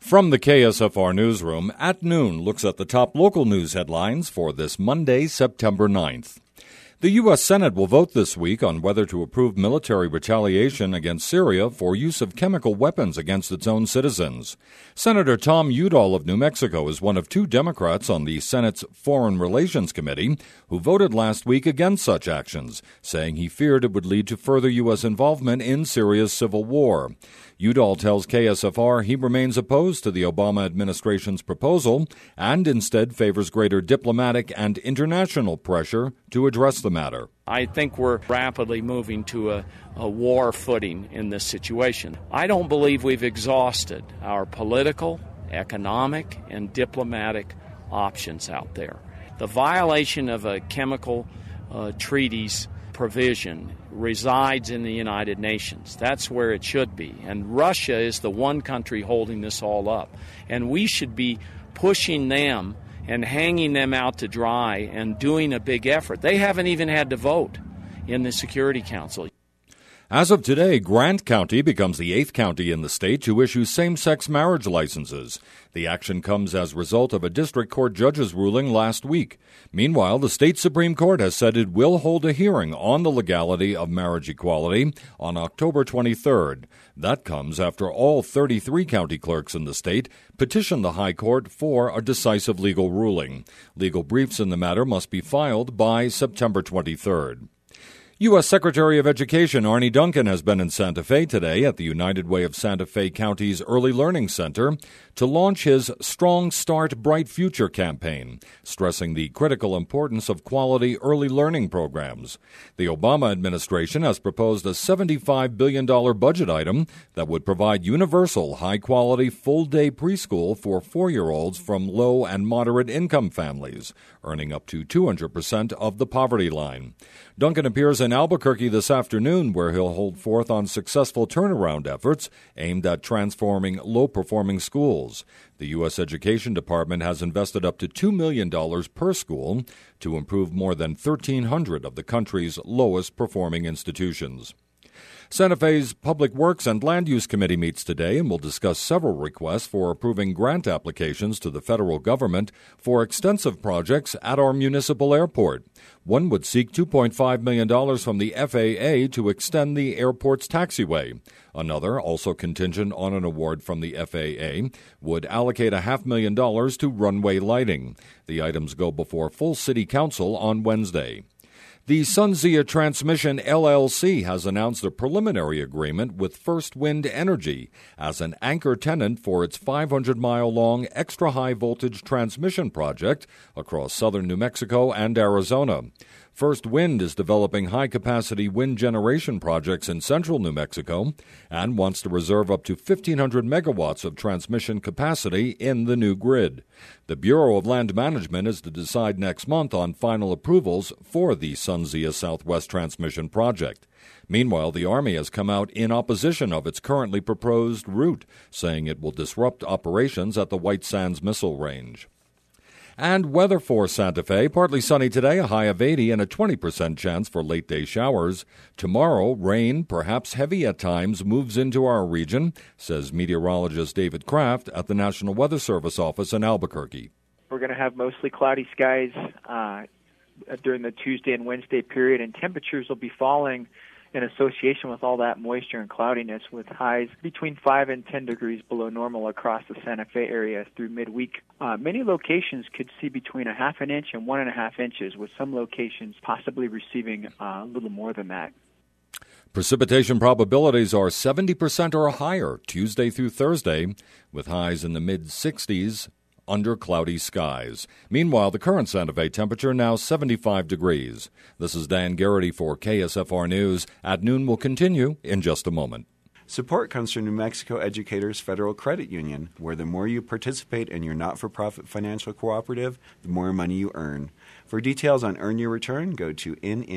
From the KSFR Newsroom, At Noon looks at the top local news headlines for this Monday, September 9th. The U.S. Senate will vote this week on whether to approve military retaliation against Syria for use of chemical weapons against its own citizens. Senator Tom Udall of New Mexico is one of two Democrats on the Senate's Foreign Relations Committee who voted last week against such actions, saying he feared it would lead to further U.S. involvement in Syria's civil war. Udall tells KSFR he remains opposed to the Obama administration's proposal and instead favors greater diplomatic and international pressure to address the matter. I think we're rapidly moving to a war footing in this situation. I don't believe we've exhausted our political, economic, and diplomatic options out there. The violation of a chemical treaties provision resides in the United Nations. That's where it should be. And Russia is the one country holding this all up. And we should be pushing them and hanging them out to dry and doing a big effort. They haven't even had to vote in the Security Council. As of today, Grant County becomes the 8th county in the state to issue same-sex marriage licenses. The action comes as a result of a district court judge's ruling last week. Meanwhile, the state Supreme Court has said it will hold a hearing on the legality of marriage equality on October 23rd. That comes after all 33 county clerks in the state petitioned the High Court for a decisive legal ruling. Legal briefs in the matter must be filed by September 23rd. U.S. Secretary of Education Arne Duncan has been in Santa Fe today at the United Way of Santa Fe County's Early Learning Center to launch his Strong Start, Bright Future campaign, stressing the critical importance of quality early learning programs. The Obama administration has proposed a $75 billion budget item that would provide universal, high-quality, full-day preschool for 4-year-olds from low and moderate income families, earning up to 200% of the poverty line. Duncan appears in Albuquerque this afternoon, where he'll hold forth on successful turnaround efforts aimed at transforming low-performing schools. The U.S. Education Department has invested up to $2 million per school to improve more than 1,300 of the country's lowest-performing institutions. Santa Fe's Public Works and Land Use Committee meets today and will discuss several requests for approving grant applications to the federal government for extensive projects at our municipal airport. One would seek $2.5 million from the FAA to extend the airport's taxiway. Another, also contingent on an award from the FAA, would allocate $500,000 to runway lighting. The items go before full city council on Wednesday. The SunZia Transmission LLC has announced a preliminary agreement with First Wind Energy as an anchor tenant for its 500-mile-long extra-high-voltage transmission project across southern New Mexico and Arizona. First Wind is developing high-capacity wind generation projects in central New Mexico and wants to reserve up to 1,500 megawatts of transmission capacity in the new grid. The Bureau of Land Management is to decide next month on final approvals for the SunZia Southwest Transmission Project. Meanwhile, the Army has come out in opposition of its currently proposed route, saying it will disrupt operations at the White Sands Missile Range. And weather for Santa Fe, partly sunny today, a high of 80 and a 20% chance for late-day showers. Tomorrow, rain, perhaps heavy at times, moves into our region, says meteorologist David Kraft at the National Weather Service office in Albuquerque. We're going to have mostly cloudy skies during the Tuesday and Wednesday period, and temperatures will be falling in association with all that moisture and cloudiness, with highs between 5 and 10 degrees below normal across the Santa Fe area through midweek. Many locations could see between 1/2 inch and 1.5 inches, with some locations possibly receiving a little more than that. Precipitation probabilities are 70% or higher Tuesday through Thursday, with highs in the mid-60s under cloudy skies. Meanwhile, the current Santa Fe temperature now 75 degrees. This is Dan Garrity for KSFR News. At Noon will continue in just a moment. Support comes from New Mexico Educators Federal Credit Union, where the more you participate in your not-for-profit financial cooperative, the more money you earn. For details on Earn Your Return, go to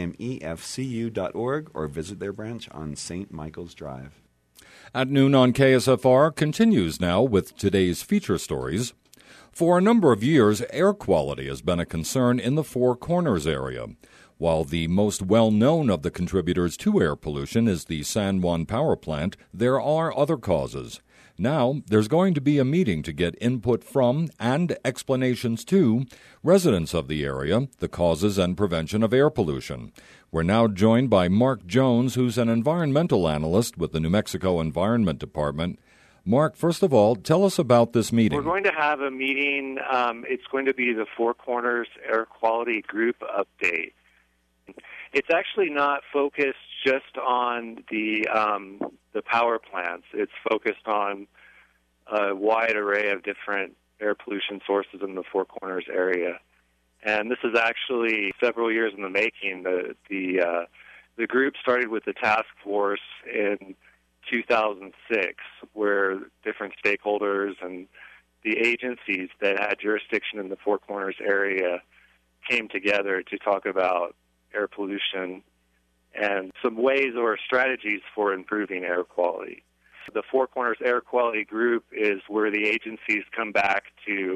nmefcu.org or visit their branch on St. Michael's Drive. At Noon on KSFR continues now with today's feature stories. For a number of years, air quality has been a concern in the Four Corners area. While the most well-known of the contributors to air pollution is the San Juan Power Plant, there are other causes. Now, there's going to be a meeting to get input from and explanations to residents of the area, the causes and prevention of air pollution. We're now joined by Mark Jones, who's an environmental analyst with the New Mexico Environment Department. Mark, first of all, tell us about this meeting. We're going to have a meeting. It's going to be the Four Corners Air Quality Group update. It's actually not focused just on the power plants. It's focused on a wide array of different air pollution sources in the Four Corners area. And this is actually several years in the making. The group started with the task force in 2006, where different stakeholders and the agencies that had jurisdiction in the Four Corners area came together to talk about air pollution and some ways or strategies for improving air quality. The Four Corners Air Quality Group is where the agencies come back to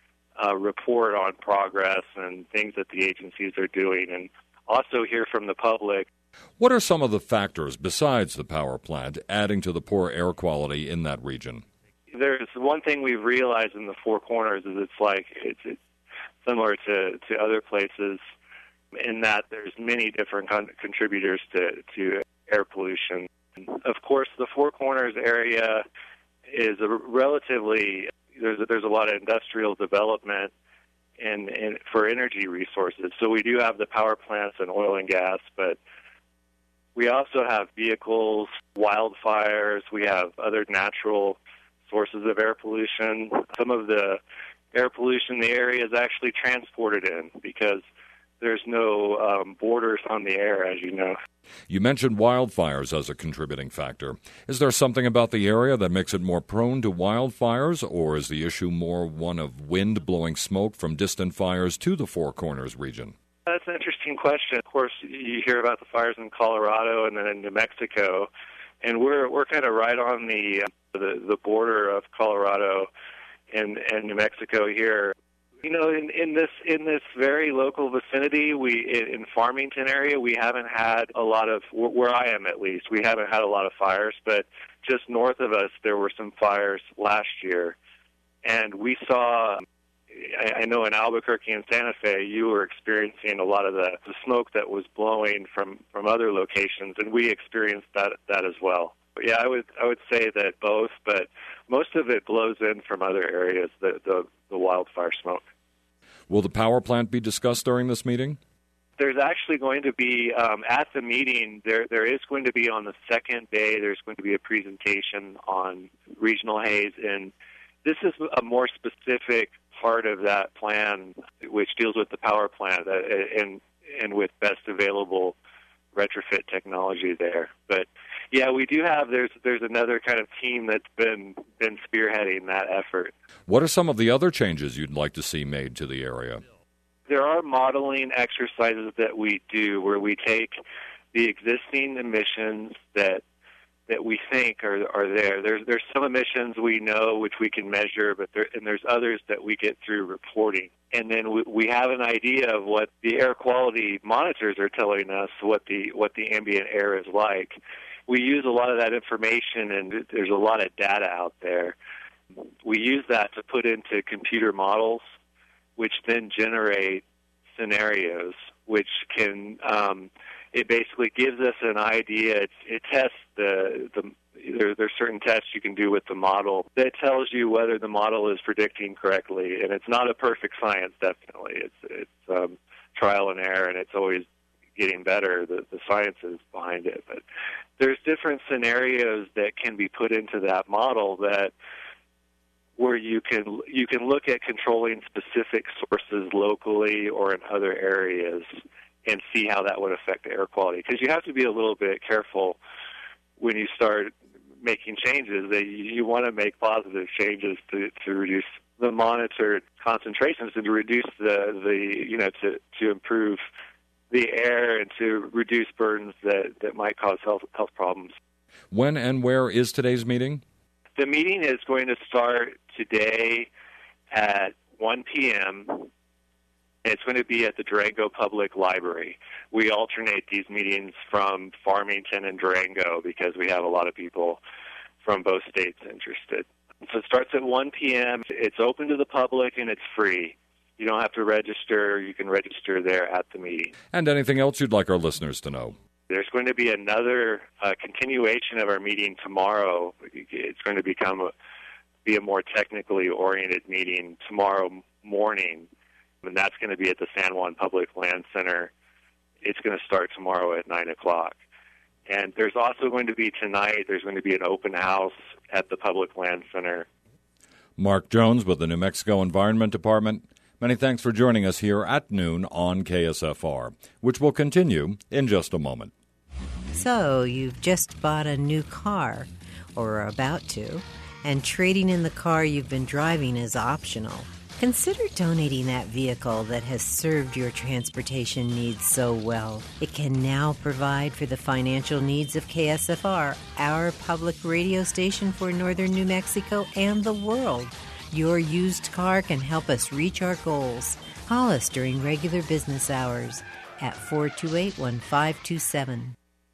report on progress and things that the agencies are doing, and also hear from the public. What are some of the factors besides the power plant adding to the poor air quality in that region? There's one thing we've realized in the Four Corners is it's similar to other places in that there's many different contributors to air pollution. Of course, the Four Corners area is a relatively there's a lot of industrial development and for energy resources. So we do have the power plants and oil and gas, but we also have vehicles, wildfires. We have other natural sources of air pollution. Some of the air pollution in the area is actually transported in because there's no borders on the air, as you know. You mentioned wildfires as a contributing factor. Is there something about the area that makes it more prone to wildfires, or is the issue more one of wind blowing smoke from distant fires to the Four Corners region? That's an interesting question. Of course, you hear about the fires in Colorado and then in New Mexico, and we're kind of right on the border of Colorado and New Mexico here. You know, in this very local vicinity, in Farmington area, we haven't had a lot of, where I am at least, we haven't had a lot of fires, but just north of us there were some fires last year. And we saw, I know in Albuquerque and Santa Fe, you were experiencing a lot of the smoke that was blowing from other locations, and we experienced that as well. But yeah, I would say that both, but most of it blows in from other areas, the wildfire smoke. Will the power plant be discussed during this meeting? There's actually going to be, at the meeting, there is going to be on the second day, there's going to be a presentation on regional haze, and this is a more specific part of that plan, which deals with the power plant and with best available retrofit technology there. But yeah, we do have, there's another kind of team that's been spearheading that effort. What are some of the other changes you'd like to see made to the area? There are modeling exercises that we do where we take the existing emissions that we think are there. There's some emissions we know which we can measure, but there's others that we get through reporting. And then we have an idea of what the air quality monitors are telling us, what the ambient air is like. We use a lot of that information, and there's a lot of data out there. We use that to put into computer models, which then generate scenarios, which can it basically gives us an idea. It tests there's certain tests you can do with the model that tells you whether the model is predicting correctly. And it's not a perfect science, definitely. It's trial and error, and it's always getting better. The science is behind it, but there's different scenarios that can be put into that model where you can look at controlling specific sources locally or in other areas and see how that would affect air quality. Because you have to be a little bit careful when you start making changes. That you want to make positive changes to reduce the monitored concentrations and to reduce to improve the air and to reduce burdens that might cause health problems. When and where is today's meeting? The meeting is going to start today at 1 p.m. It's going to be at the Durango Public Library. We alternate these meetings from Farmington and Durango because we have a lot of people from both states interested. So it starts at 1 p.m. It's open to the public and it's free. You don't have to register. You can register there at the meeting. And anything else you'd like our listeners to know? There's going to be another continuation of our meeting tomorrow. It's going to be a more technically oriented meeting tomorrow morning, and that's going to be at the San Juan Public Land Center. It's going to start tomorrow at 9 o'clock. And there's also going to be tonight, there's going to be an open house at the Public Land Center. Mark Jones with the New Mexico Environment Department. Many thanks for joining us here at noon on KSFR, which will continue in just a moment. So, you've just bought a new car, or are about to, and trading in the car you've been driving is optional. Consider donating that vehicle that has served your transportation needs so well. It can now provide for the financial needs of KSFR, our public radio station for northern New Mexico and the world. Your used car can help us reach our goals. Call us during regular business hours at 428-1527.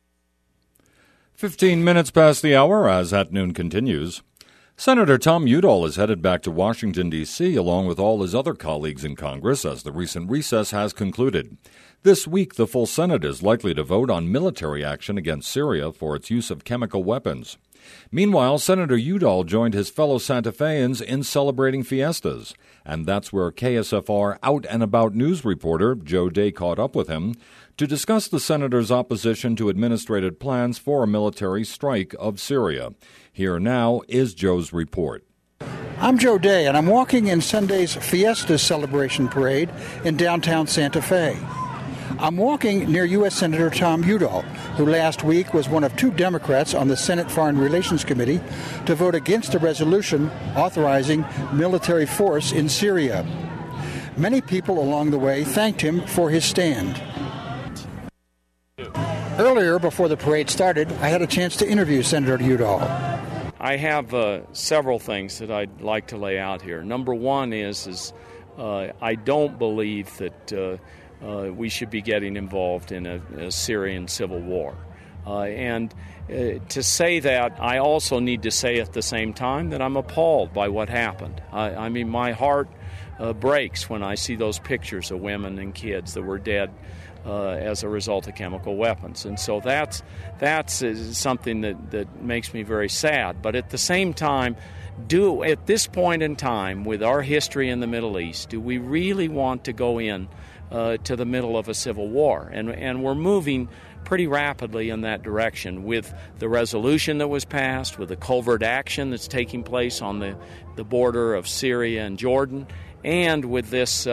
15 minutes past the hour as At Noon continues. Senator Tom Udall is headed back to Washington, D.C., along with all his other colleagues in Congress as the recent recess has concluded. This week, the full Senate is likely to vote on military action against Syria for its use of chemical weapons. Meanwhile, Senator Udall joined his fellow Santa Feans in celebrating fiestas, and that's where KSFR Out and About news reporter Joe Day caught up with him to discuss the senator's opposition to administrative plans for a military strike of Syria. Here now is Joe's report. I'm Joe Day, and I'm walking in Sunday's Fiesta Celebration Parade in downtown Santa Fe. I'm walking near U.S. Senator Tom Udall, who last week was one of two Democrats on the Senate Foreign Relations Committee to vote against a resolution authorizing military force in Syria. Many people along the way thanked him for his stand. Earlier, before the parade started, I had a chance to interview Senator Udall. I have several things that I'd like to lay out here. Number one is I don't believe that we should be getting involved in a Syrian civil war. And to say that, I also need to say at the same time that I'm appalled by what happened. I mean, my heart breaks when I see those pictures of women and kids that were dead as a result of chemical weapons. And so that's something that makes me very sad. But at the same time, at this point in time, with our history in the Middle East, do we really want to go in to the middle of a civil war? And we're moving pretty rapidly in that direction with the resolution that was passed, with the covert action that's taking place on the border of Syria and Jordan, and with this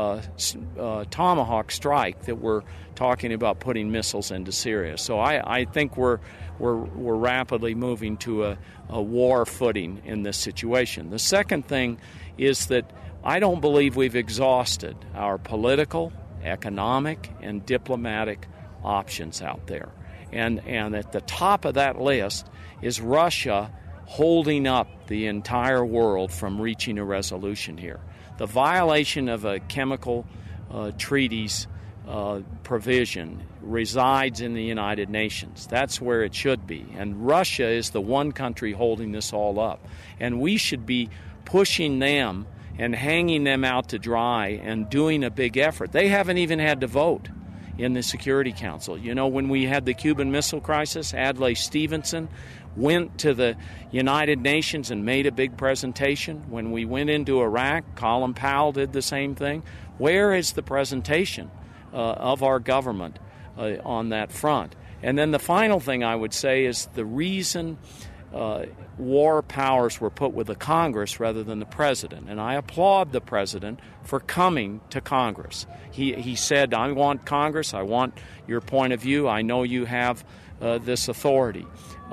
Tomahawk strike that we're talking about putting missiles into Syria. So I think we're rapidly moving to a war footing in this situation. The second thing is that I don't believe we've exhausted our political, economic, and diplomatic options out there. And at the top of that list is Russia holding up the entire world from reaching a resolution here. The violation of a chemical treaties provision resides in the United Nations. That's where it should be. And Russia is the one country holding this all up. And we should be pushing them and hanging them out to dry and doing a big effort. They haven't even had to vote in the Security Council. You know, when we had the Cuban Missile Crisis, Adlai Stevenson went to the United Nations and made a big presentation. When we went into Iraq, Colin Powell did the same thing. Where is the presentation of our government on that front? And then the final thing I would say is the reason war powers were put with the Congress rather than the president. And I applaud the president for coming to Congress. He said, I want Congress, I want your point of view, I know you have this authority.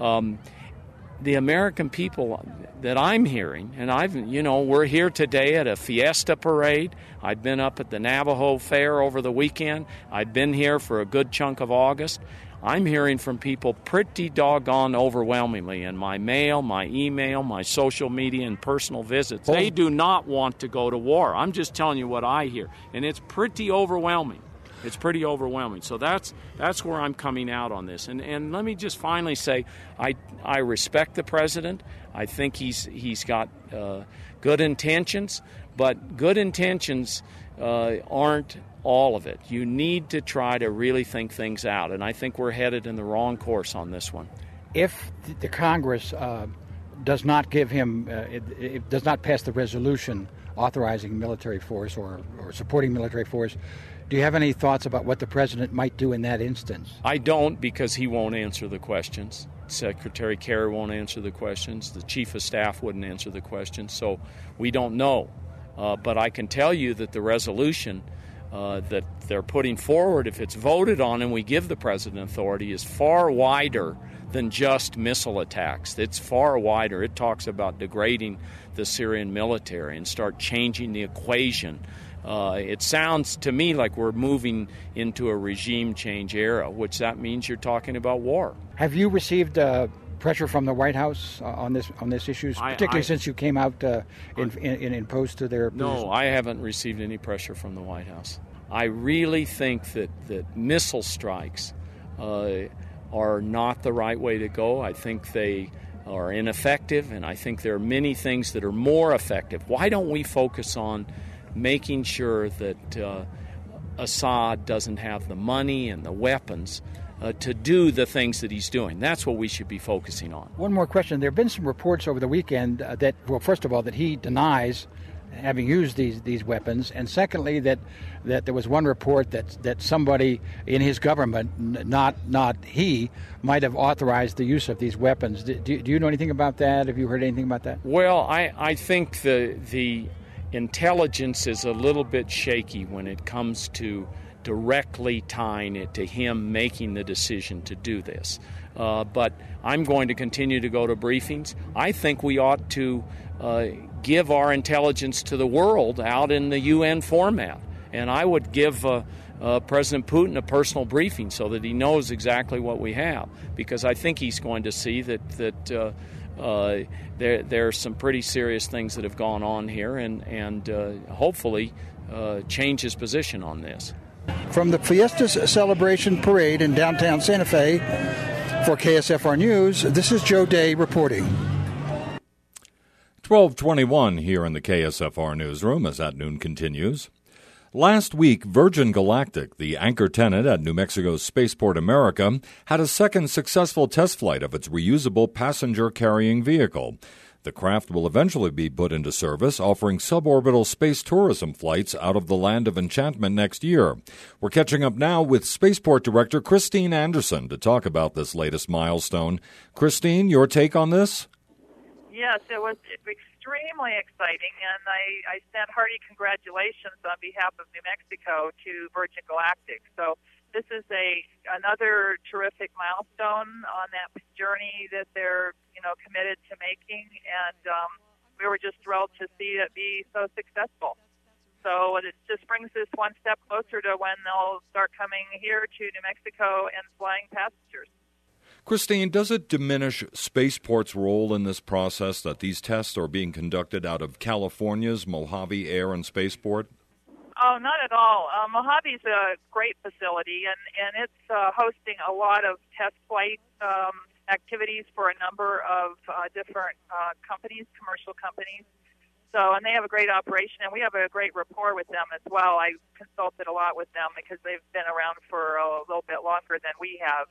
The American people that I'm hearing, and we're here today at a fiesta parade. I've been up at the Navajo Fair over the weekend. I've been here for a good chunk of August. I'm hearing from people pretty doggone overwhelmingly in my mail, my email, my social media, and personal visits. They do not want to go to war. I'm just telling you what I hear, and it's pretty overwhelming. It's pretty overwhelming. So that's where I'm coming out on this. And let me just finally say, I respect the president. I think he's got good intentions, but good intentions aren't all of it. You need to try to really think things out, and I think we're headed in the wrong course on this one. If the Congress does not give him, it does not pass the resolution authorizing military force or supporting military force, do you have any thoughts about what the president might do in that instance? I don't, because he won't answer the questions. Secretary Kerry won't answer the questions. The chief of staff wouldn't answer the questions. So we don't know. But I can tell you that the resolution that they're putting forward, if it's voted on and we give the president authority, is far wider than just missile attacks. It's far wider. It talks about degrading the Syrian military and start changing the equation. It sounds to me like we're moving into a regime change era, which that means you're talking about war. Have you received pressure from the White House on this issue, particularly since you came out in post to their position? No, I haven't received any pressure from the White House. I really think that missile strikes are not the right way to go. I think they are ineffective, and I think there are many things that are more effective. Why don't we focus on making sure that Assad doesn't have the money and the weapons to do the things that he's doing? That's what we should be focusing on. One more question. There have been some reports over the weekend that, well, first of all, that he denies having used these weapons, and secondly, that there was one report that somebody in his government, not he, might have authorized the use of these weapons. Do you know anything about that? Have you heard anything about that? Well, I think the intelligence is a little bit shaky when it comes to directly tying it to him making the decision to do this. But I'm going to continue to go to briefings. I think we ought to give our intelligence to the world out in the UN format. And I would give President Putin a personal briefing so that he knows exactly what we have, because I think he's going to see that there are some pretty serious things that have gone on here, and hopefully change his position on this. From the Fiestas Celebration Parade in downtown Santa Fe, for KSFR News, this is Joe Day reporting. 12:21 here in the KSFR newsroom as At Noon continues. Last week, Virgin Galactic, the anchor tenant at New Mexico's Spaceport America, had a second successful test flight of its reusable passenger-carrying vehicle. The craft will eventually be put into service, offering suborbital space tourism flights out of the Land of Enchantment next year. We're catching up now with Spaceport Director Christine Anderson to talk about this latest milestone. Christine, your take on this? Yes, it was extremely exciting, and I send hearty congratulations on behalf of New Mexico to Virgin Galactic. So this is another terrific milestone on that journey that they're committed to making, and we were just thrilled to see it be so successful. So it just brings us one step closer to when they'll start coming here to New Mexico and flying passengers. Christine, does it diminish Spaceport's role in this process that these tests are being conducted out of California's Mojave Air and Spaceport? Oh, not at all. Mojave's a great facility, and it's hosting a lot of test flight activities for a number of different companies, commercial companies. So, and they have a great operation, and we have a great rapport with them as well. I consulted a lot with them because they've been around for a little bit longer than we have.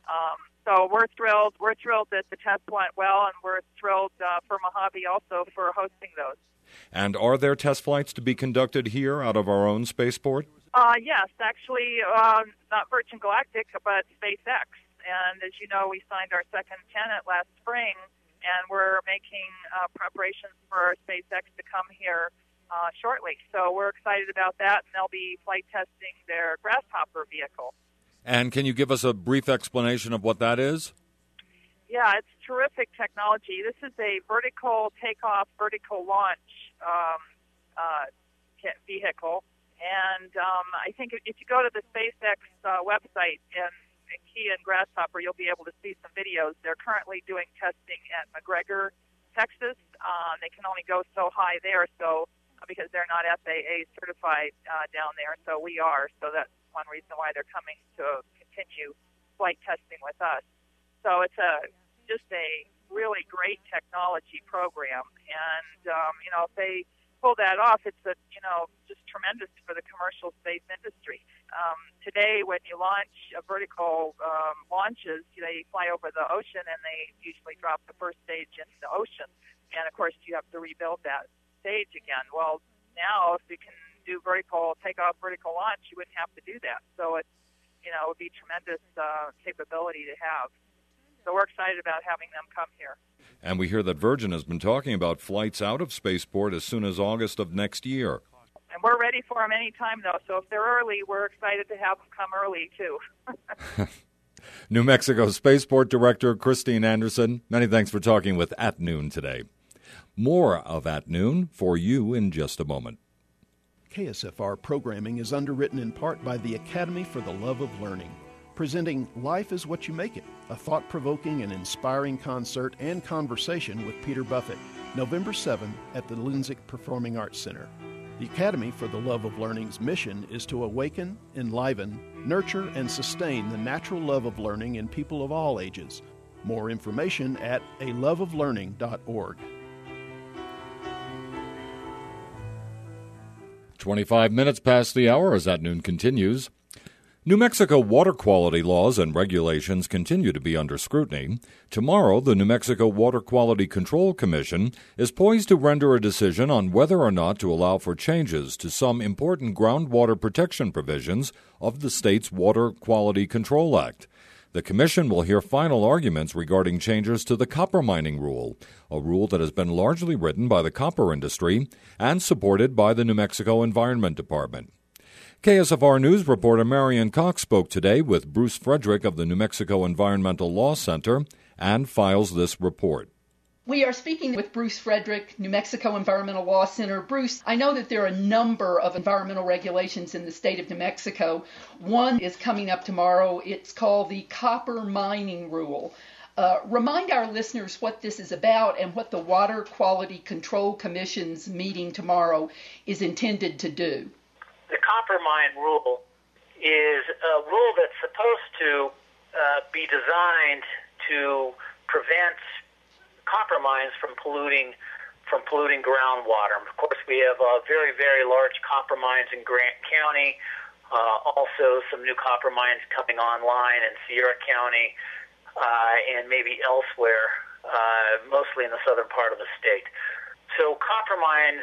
So we're thrilled. We're thrilled that the test went well, and we're thrilled for Mojave also for hosting those. And are there test flights to be conducted here out of our own spaceport? Yes, actually, not Virgin Galactic, but SpaceX. And as you know, we signed our second tenant last spring, and we're making preparations for SpaceX to come here shortly. So we're excited about that, and they'll be flight testing their Grasshopper vehicle. And can you give us a brief explanation of what that is? Yeah, it's terrific technology. This is a vertical takeoff, vertical launch vehicle. And I think if you go to the SpaceX website and key in Grasshopper, you'll be able to see some videos. They're currently doing testing at McGregor, Texas. They can only go so high there, so because they're not FAA certified down there, so we are. So that's one reason why they're coming to continue flight testing with us. So it's just a really great technology program, and if they pull that off, it's just tremendous for the commercial space industry. Today, when you launch vertical launches, they fly over the ocean and they usually drop the first stage into the ocean, and of course you have to rebuild that stage again. Well, now if you can do vertical takeoff, vertical launch, you wouldn't have to do that. So it's it would be tremendous capability to have. So we're excited about having them come here. And we hear that Virgin has been talking about flights out of Spaceport as soon as August of next year. And we're ready for them anytime, though. So if they're early, we're excited to have them come early, too. New Mexico Spaceport Director Christine Anderson, many thanks for talking with At Noon today. More of At Noon for you in just a moment. KSFR programming is underwritten in part by the Academy for the Love of Learning, presenting Life is What You Make It, a thought-provoking and inspiring concert and conversation with Peter Buffett, November 7 at the Lindsay Performing Arts Center. The Academy for the Love of Learning's mission is to awaken, enliven, nurture, and sustain the natural love of learning in people of all ages. More information at aloveoflearning.org. 25 minutes past the hour as At Noon continues. New Mexico water quality laws and regulations continue to be under scrutiny. Tomorrow, the New Mexico Water Quality Control Commission is poised to render a decision on whether or not to allow for changes to some important groundwater protection provisions of the state's Water Quality Control Act. The commission will hear final arguments regarding changes to the copper mining rule, a rule that has been largely written by the copper industry and supported by the New Mexico Environment Department. KSFR News reporter Marion Cox spoke today with Bruce Frederick of the New Mexico Environmental Law Center and files this report. We are speaking with Bruce Frederick, New Mexico Environmental Law Center. Bruce, I know that there are a number of environmental regulations in the state of New Mexico. One is coming up tomorrow. It's called the Copper Mining Rule. Remind our listeners what this is about and what the Water Quality Control Commission's meeting tomorrow is intended to do. The Copper Mine Rule is a rule that's supposed to be designed to prevent copper mines from polluting groundwater. Of course, we have very, very large copper mines in Grant County, also some new copper mines coming online in Sierra County and maybe elsewhere, mostly in the southern part of the state. So copper mines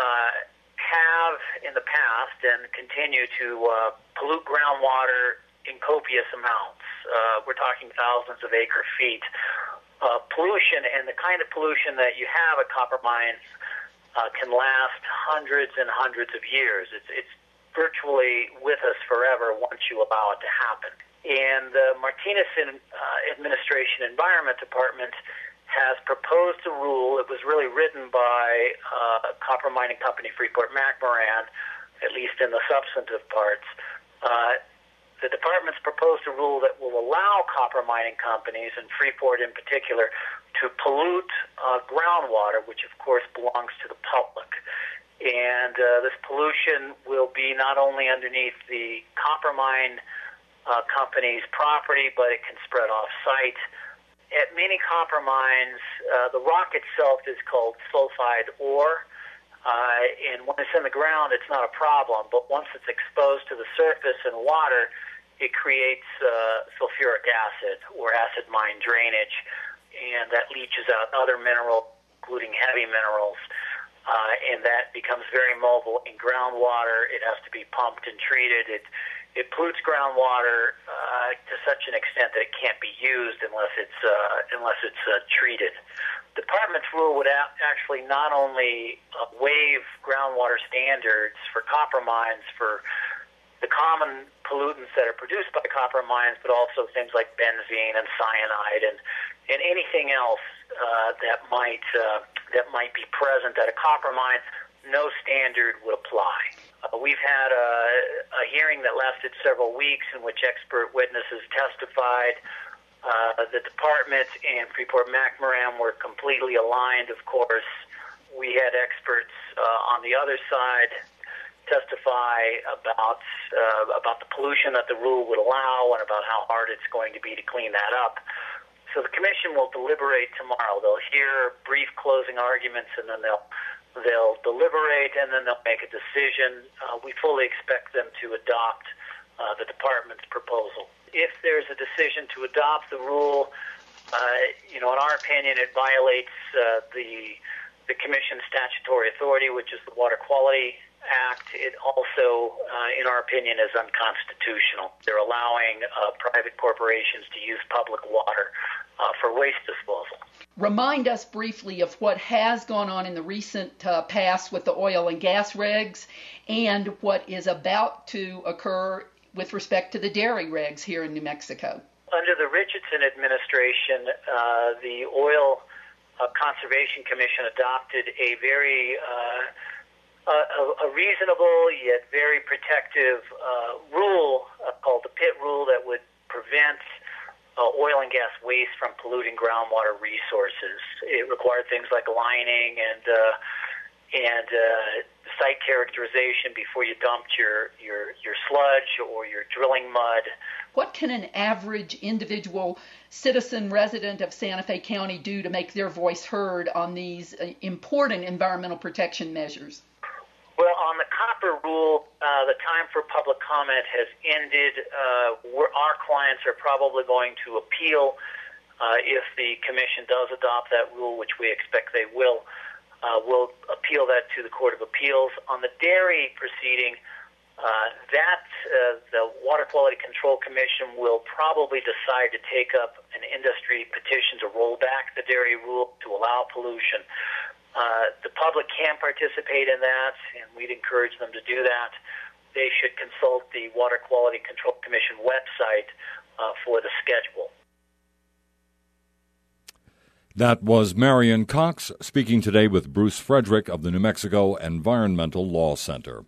have in the past and continue to pollute groundwater in copious amounts. We're talking thousands of acre feet. Pollution, and the kind of pollution that you have at copper mines can last hundreds and hundreds of years. It's virtually with us forever once you allow it to happen. And the Martinez Administration Environment Department has proposed a rule. It was really written by copper mining company Freeport-McMoRan, at least in the substantive parts. The department's proposed a rule that will allow copper mining companies, and Freeport in particular, to pollute groundwater, which of course belongs to the public. And this pollution will be not only underneath the copper mine company's property, but it can spread off-site. At many copper mines, the rock itself is called sulfide ore, and when it's in the ground, it's not a problem. But once it's exposed to the surface and water, it creates sulfuric acid or acid mine drainage, and that leaches out other minerals, including heavy minerals, and that becomes very mobile in groundwater. It has to be pumped and treated. It pollutes groundwater to such an extent that it can't be used unless it's treated. The department's rule would actually not only waive groundwater standards for copper mines for the common pollutants that are produced by copper mines, but also things like benzene and cyanide and anything else that might be present at a copper mine. No standard would apply. We've had a hearing that lasted several weeks in which expert witnesses testified. The department and Freeport-McMoRan were completely aligned, of course. We had experts on the other side testify about the pollution that the rule would allow and about how hard it's going to be to clean that up. So the commission will deliberate tomorrow. They'll hear brief closing arguments, and then they'll deliberate, and then they'll make a decision. We fully expect them to adopt the department's proposal. If there's a decision to adopt the rule, in our opinion, it violates the commission's statutory authority, which is the Water Quality Act. It also, in our opinion, is unconstitutional. They're allowing private corporations to use public water for waste disposal. Remind us briefly of what has gone on in the recent past with the oil and gas regs and what is about to occur with respect to the dairy regs here in New Mexico. Under the Richardson administration, the Oil Conservation Commission adopted a very a reasonable yet very protective rule called the PIT rule that would prevent oil and gas waste from polluting groundwater resources. It required things like lining and site characterization before you dumped your sludge or your drilling mud. What can an average individual citizen resident of Santa Fe County do to make their voice heard on these important environmental protection measures? Well, on the copper rule, the time for public comment has ended. Our clients are probably going to appeal if the commission does adopt that rule, which we expect they will. We'll appeal that to the Court of Appeals. On the dairy proceeding, the Water Quality Control Commission will probably decide to take up an industry petition to roll back the dairy rule to allow pollution. The public can participate in that, and we'd encourage them to do that. They should consult the Water Quality Control Commission website for the schedule. That was Marion Cox speaking today with Bruce Frederick of the New Mexico Environmental Law Center.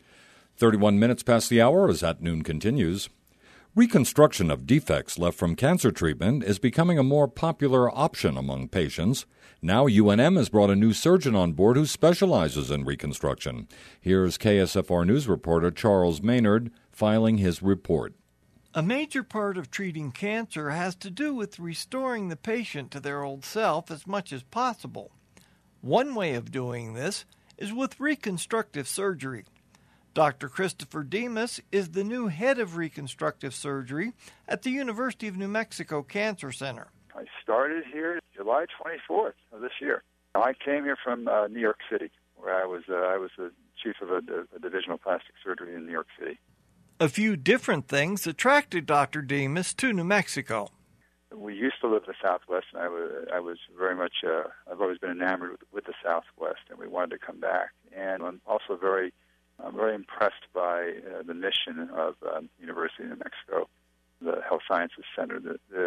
31 minutes past the hour as At Noon continues. Reconstruction of defects left from cancer treatment is becoming a more popular option among patients. Now UNM has brought a new surgeon on board who specializes in reconstruction. Here's KSFR News reporter Charles Maynard filing his report. A major part of treating cancer has to do with restoring the patient to their old self as much as possible. One way of doing this is with reconstructive surgery. Dr. Christopher Demas is the new head of reconstructive surgery at the University of New Mexico Cancer Center. I started here July 24th of this year. I came here from New York City, where I was the chief of a division of plastic surgery in New York City. A few different things attracted Dr. Demas to New Mexico. We used to live in the Southwest, and I was very much, I've always been enamored with the Southwest, and we wanted to come back. And I'm also very impressed by the mission of University of New Mexico, the Health Sciences Center.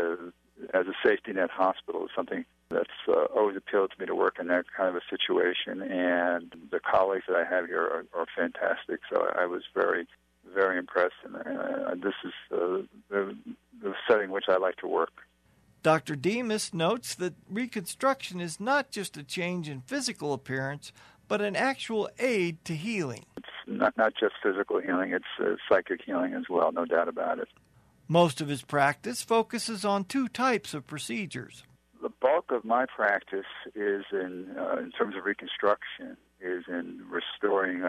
As a safety net hospital is something that's always appealed to me to work in that kind of a situation, and the colleagues that I have here are fantastic. So I was very, very impressed, and this is the setting in which I like to work. Dr. Demas notes that reconstruction is not just a change in physical appearance, but an actual aid to healing. It's not just physical healing, it's psychic healing as well, no doubt about it. Most of his practice focuses on two types of procedures. The bulk of my practice is in terms of reconstruction, is in restoring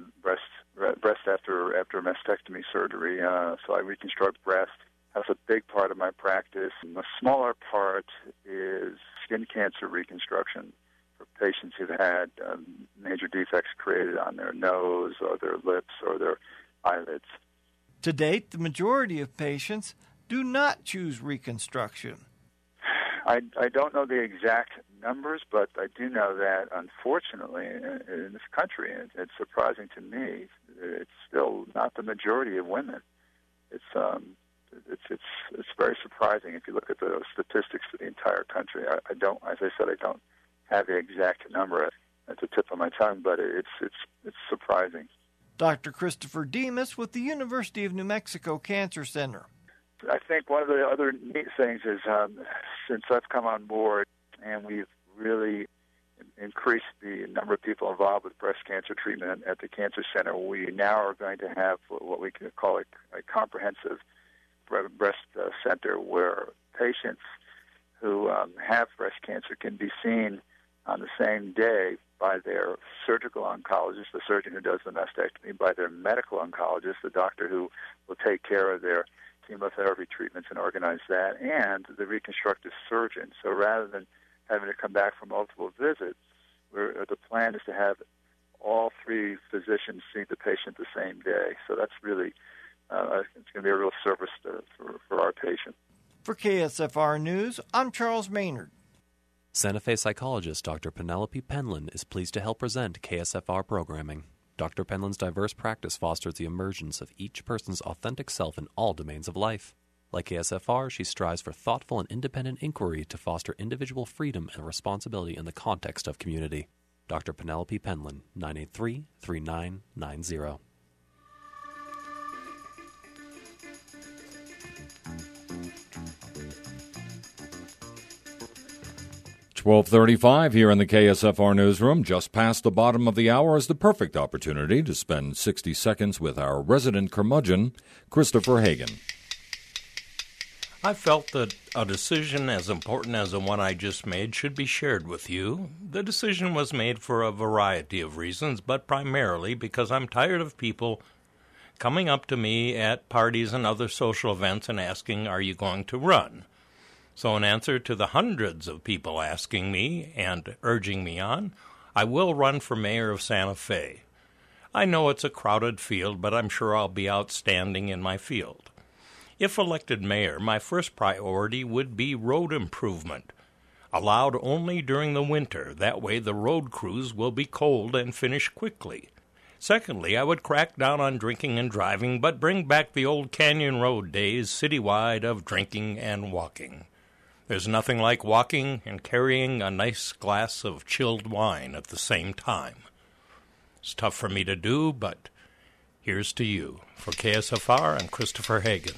breast after mastectomy surgery. So I reconstruct breast. That's a big part of my practice. And the smaller part is skin cancer reconstruction for patients who've had major defects created on their nose or their lips or their eyelids. To date, the majority of patients do not choose reconstruction. I don't know the exact numbers, but I do know that, unfortunately, in this country, it's surprising to me, it's still not the majority of women. It's very surprising if you look at the statistics for the entire country. I don't have the exact number at the tip of my tongue, but it's surprising. Dr. Christopher Demas with the University of New Mexico Cancer Center. I think one of the other neat things is since I've come on board and we've really increased the number of people involved with breast cancer treatment at the Cancer Center. We now are going to have what we could call a comprehensive breast center where patients who have breast cancer can be seen on the same day by their surgical oncologist, the surgeon who does the mastectomy, by their medical oncologist, the doctor who will take care of their chemotherapy treatments and organize that, and the reconstructive surgeon. So rather than having to come back for multiple visits, the plan is to have all three physicians see the patient the same day. So that's really, it's going to be a real service for our patient. For KSFR News, I'm Charles Maynard. Santa Fe psychologist Dr. Penelope Penland is pleased to help present KSFR programming. Dr. Penland's diverse practice fosters the emergence of each person's authentic self in all domains of life. Like KSFR, she strives for thoughtful and independent inquiry to foster individual freedom and responsibility in the context of community. Dr. Penelope Penland, 983-3990. 12:35 here in the KSFR newsroom. Just past the bottom of the hour is the perfect opportunity to spend 60 seconds with our resident curmudgeon, Christopher Hagan. I felt that a decision as important as the one I just made should be shared with you. The decision was made for a variety of reasons, but primarily because I'm tired of people coming up to me at parties and other social events and asking, "Are you going to run?" So in answer to the hundreds of people asking me and urging me on, I will run for mayor of Santa Fe. I know it's a crowded field, but I'm sure I'll be outstanding in my field. If elected mayor, my first priority would be road improvement, allowed only during the winter. That way the road crews will be cold and finish quickly. Secondly, I would crack down on drinking and driving, but bring back the old Canyon Road days citywide of drinking and walking. There's nothing like walking and carrying a nice glass of chilled wine at the same time. It's tough for me to do, but here's to you. For KSFR, I'm Christopher Hagan.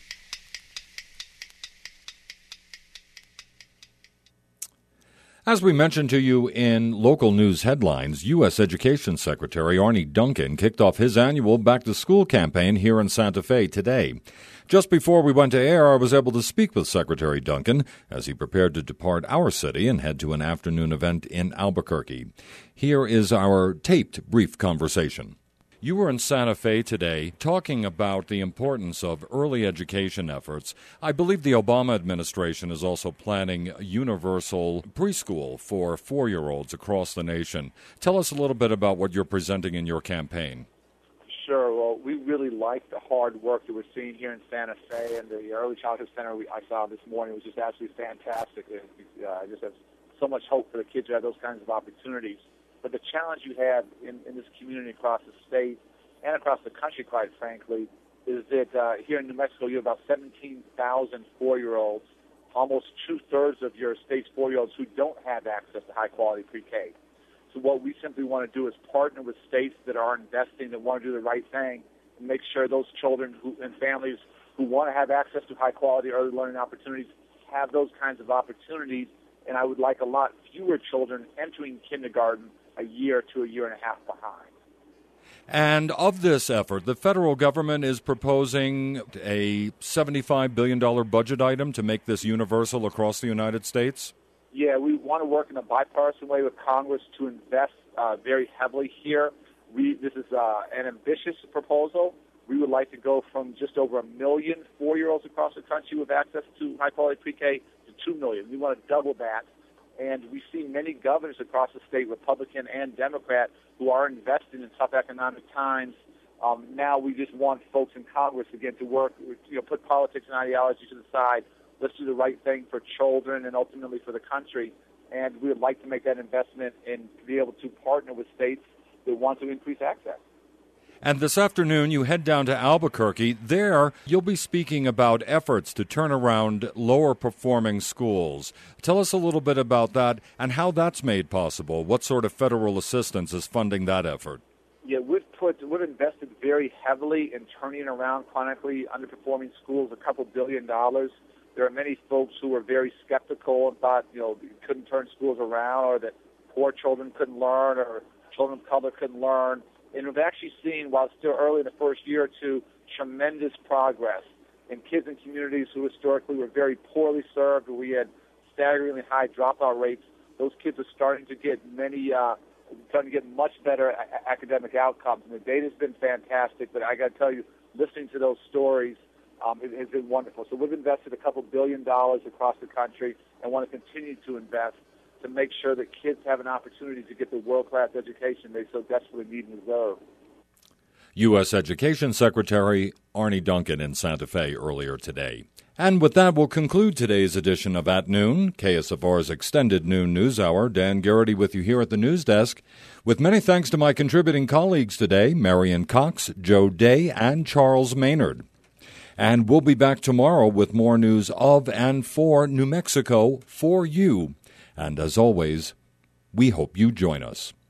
As we mentioned to you in local news headlines, U.S. Education Secretary Arne Duncan kicked off his annual back-to-school campaign here in Santa Fe today. Just before we went to air, I was able to speak with Secretary Duncan as he prepared to depart our city and head to an afternoon event in Albuquerque. Here is our taped brief conversation. You were in Santa Fe today talking about the importance of early education efforts. I believe the Obama administration is also planning a universal preschool for 4-year-olds across the nation. Tell us a little bit about what you're presenting in your campaign. Sure. Well, we really like the hard work that we're seeing here in Santa Fe, and the Early Childhood Center I saw this morning was just absolutely fantastic. I just have so much hope for the kids who have those kinds of opportunities. But the challenge you have in this community across the state and across the country, quite frankly, is that here in New Mexico you have about 17,000 4-year-olds, almost two-thirds of your state's 4-year-olds who don't have access to high-quality pre-K. So what we simply want to do is partner with states that are investing, that want to do the right thing, and make sure those children and families who want to have access to high-quality early learning opportunities have those kinds of opportunities. And I would like a lot fewer children entering kindergarten a year to a year and a half behind. And of this effort, the federal government is proposing a $75 billion budget item to make this universal across the United States? Yeah, we want to work in a bipartisan way with Congress to invest very heavily here. This is an ambitious proposal. We would like to go from just over 1 million 4-year-olds across the country with access to high-quality pre-K to 2 million. We want to double that. And we see many governors across the state, Republican and Democrat, who are investing in tough economic times. Now we just want folks in Congress, again, to work, put politics and ideology to the side. Let's do the right thing for children and ultimately for the country. And we would like to make that investment and be able to partner with states that want to increase access. And this afternoon, you head down to Albuquerque. There, you'll be speaking about efforts to turn around lower-performing schools. Tell us a little bit about that and how that's made possible. What sort of federal assistance is funding that effort? Yeah, we've invested very heavily in turning around chronically underperforming schools, $2 billion. There are many folks who are very skeptical and thought, you couldn't turn schools around, or that poor children couldn't learn or children of color couldn't learn. And we've actually seen, while it's still early in the first year or two, tremendous progress in kids in communities who historically were very poorly served, where we had staggeringly high dropout rates. Those kids are starting to get much better academic outcomes. And the data's been fantastic, but I got to tell you, listening to those stories has been wonderful. So we've invested $2 billion across the country and want to continue to invest to make sure that kids have an opportunity to get the world-class education they so desperately need and deserve. U.S. Education Secretary Arne Duncan in Santa Fe earlier today. And with that, we'll conclude today's edition of At Noon, KSFR's extended noon news hour. Dan Garrity with you here at the news desk, with many thanks to my contributing colleagues today, Marion Cox, Joe Day, and Charles Maynard. And we'll be back tomorrow with more news of and for New Mexico for you. And as always, we hope you join us.